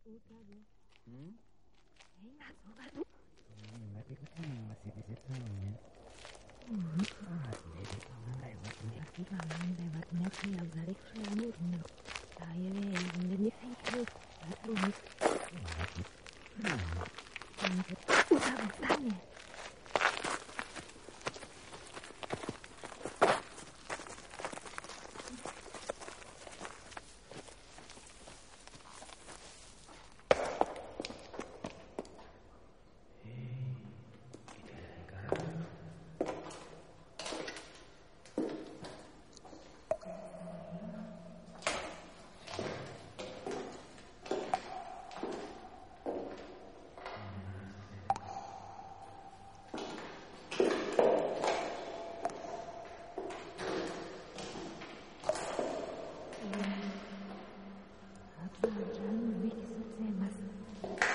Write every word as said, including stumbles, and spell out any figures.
Udah, Hmm? eh masuk atuh. Hmm, tapi kok emang masih di situ ya? Asli di tangan lewat nih. Tapi tangan lewatnya kayak balik seumurnya. Saya yang jadi fitur. Terus Lagi. Hmm. lanjut. Udah bertanya. Apa jangan lebih kisah saya mas.